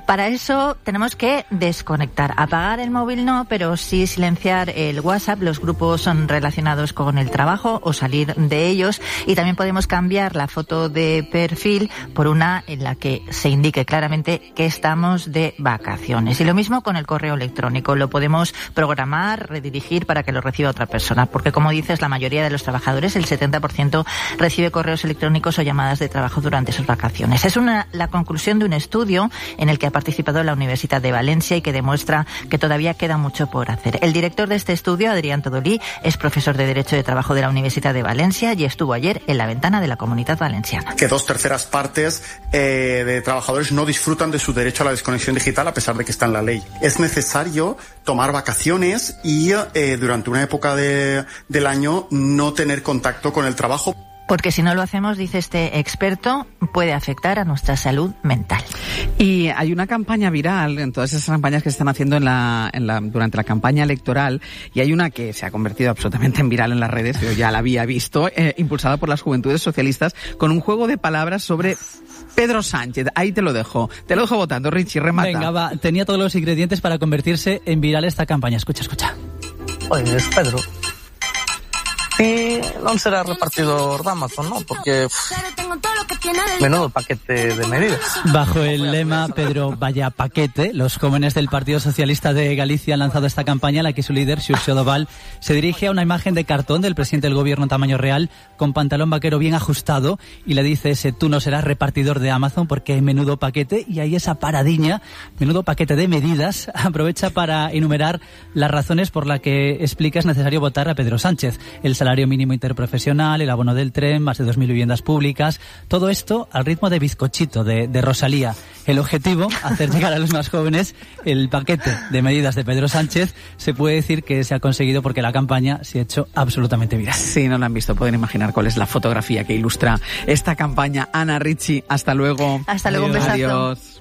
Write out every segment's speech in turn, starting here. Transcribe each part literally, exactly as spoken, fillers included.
Para eso tenemos que desconectar. Apagar el móvil no, pero sí silenciar el WhatsApp, los grupos son relacionados con el trabajo o salir de ellos. Y también podemos cambiar la foto de perfil por una en la que se indique claramente que estamos de vacaciones. Y lo mismo con el correo electrónico. Lo podemos programar, redirigir para que lo reciba otra persona. Porque, como dices, la mayoría de los trabajadores, el setenta por ciento, recibe correos electrónicos o llamadas de trabajo durante sus vacaciones. Es una, la conclusión de un estudio en el que ha participado la Universidad de Valencia y que demuestra que todavía queda mucho por hacer. El director de este estudio, Adrián Todolí, es profesor de Derecho de Trabajo de la Universidad de Valencia y estuvo ayer en la ventana de la Comunidad Valenciana. Que dos terceras partes eh, de trabajadores no disfrutan de su derecho a la desconexión digital a pesar de que está en la ley. Es necesario tomar vacaciones y eh, durante una época de, del año no tener contacto con el trabajo. Porque si no lo hacemos, dice este experto, puede afectar a nuestra salud mental. Y hay una campaña viral, en todas esas campañas que se están haciendo en la, en la, durante la campaña electoral, y hay una que se ha convertido absolutamente en viral en las redes, yo ya la había visto, eh, impulsada por las Juventudes Socialistas, con un juego de palabras sobre Pedro Sánchez. Ahí te lo dejo. Te lo dejo votando, Richie, remata. Venga, va. Tenía todos los ingredientes para convertirse en viral esta campaña. Escucha, escucha. Oye, es Pedro. Y no será repartidor de Amazon, ¿no? Porque uff, menudo paquete de medidas. Bajo el lema Pedro vaya paquete, los jóvenes del Partido Socialista de Galicia han lanzado esta campaña en la que su líder, Xurxo Doval, se dirige a una imagen de cartón del presidente del gobierno en tamaño real, con pantalón vaquero bien ajustado, y le dice ese tú no serás repartidor de Amazon porque menudo paquete, y ahí esa paradiña, menudo paquete de medidas, aprovecha para enumerar las razones por las que explica es necesario votar a Pedro Sánchez. El salario mínimo interprofesional, el abono del tren, más de dos mil viviendas públicas, todo esto al ritmo de bizcochito de, de Rosalía. El objetivo, hacer llegar a los más jóvenes el paquete de medidas de Pedro Sánchez, se puede decir que se ha conseguido porque la campaña se ha hecho absolutamente viral. Si no la han visto, pueden imaginar cuál es la fotografía que ilustra esta campaña. Ana, Richie, hasta luego. Hasta luego, Adiós. un besazo. Adiós.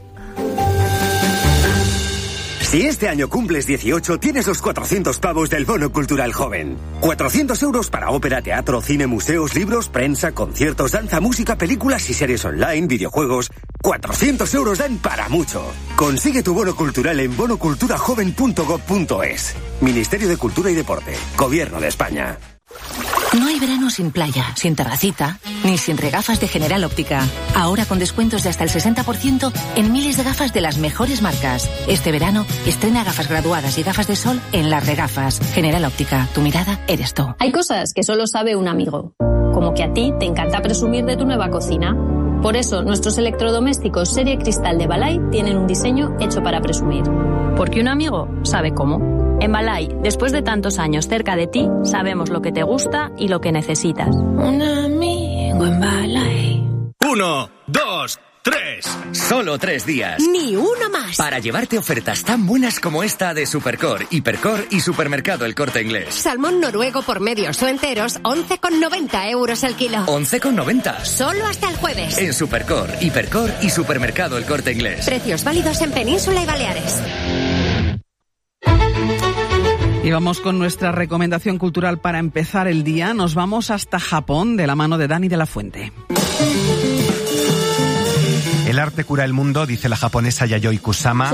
Si este año cumples dieciocho, tienes los cuatrocientos pavos del Bono Cultural Joven. cuatrocientos euros para ópera, teatro, cine, museos, libros, prensa, conciertos, danza, música, películas y series online, videojuegos. cuatrocientos euros dan para mucho. Consigue tu bono cultural en bono cultura joven punto gob punto es. Ministerio de Cultura y Deporte. Gobierno de España. No hay verano sin playa, sin terracita, ni sin regafas de General Óptica. Ahora con descuentos de hasta el sesenta por ciento en miles de gafas de las mejores marcas. Este verano estrena gafas graduadas y gafas de sol en Las Regafas. General Óptica, tu mirada eres tú. Hay cosas que solo sabe un amigo, como que a ti te encanta presumir de tu nueva cocina. Por eso, nuestros electrodomésticos serie cristal de Balay tienen un diseño hecho para presumir. Porque un amigo sabe cómo. En Balay, después de tantos años cerca de ti, sabemos lo que te gusta y lo que necesitas. Un amigo en Balay. Uno, dos, tres. Solo tres días. Ni uno más. Para llevarte ofertas tan buenas como esta de Supercor, Hipercor y Supermercado El Corte Inglés. Salmón noruego por medios o enteros, once con noventa euros el kilo. once con noventa. Solo hasta el jueves. En Supercor, Hipercor y Supermercado El Corte Inglés. Precios válidos en Península y Baleares. Y vamos con nuestra recomendación cultural para empezar el día. Nos vamos hasta Japón de la mano de Dani de la Fuente. El arte cura el mundo, dice la japonesa Yayoi Kusama.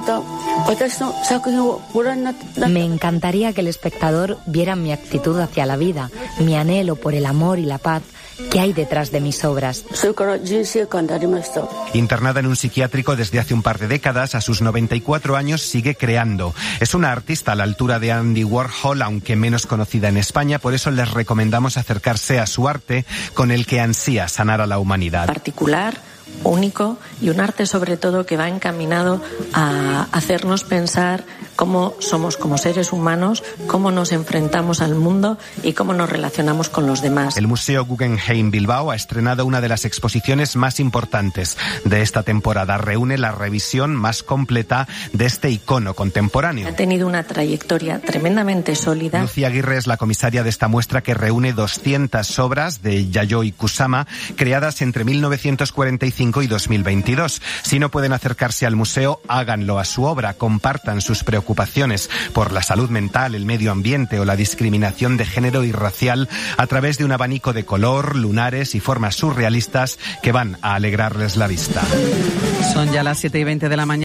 Me encantaría que el espectador viera mi actitud hacia la vida, mi anhelo por el amor y la paz que hay detrás de mis obras. Internada en un psiquiátrico desde hace un par de décadas, a sus noventa y cuatro años sigue creando. Es una artista a la altura de Andy Warhol, aunque menos conocida en España, por eso les recomendamos acercarse a su arte con el que ansía sanar a la humanidad. Particular, único y un arte sobre todo que va encaminado a hacernos pensar cómo somos como seres humanos, cómo nos enfrentamos al mundo y cómo nos relacionamos con los demás. El Museo Guggenheim Bilbao ha estrenado una de las exposiciones más importantes de esta temporada. Reúne la revisión más completa de este icono contemporáneo. Ha tenido una trayectoria tremendamente sólida. Lucía Aguirre es la comisaria de esta muestra que reúne doscientas obras de Yayoi Kusama creadas entre mil novecientos cuarenta y cinco y dos mil veintidós. Si no pueden acercarse al museo, háganlo a su obra, compartan sus preocupaciones por la salud mental, el medio ambiente o la discriminación de género y racial a través de un abanico de color, lunares y formas surrealistas que van a alegrarles la vista. Son ya las siete y veinte de la mañana.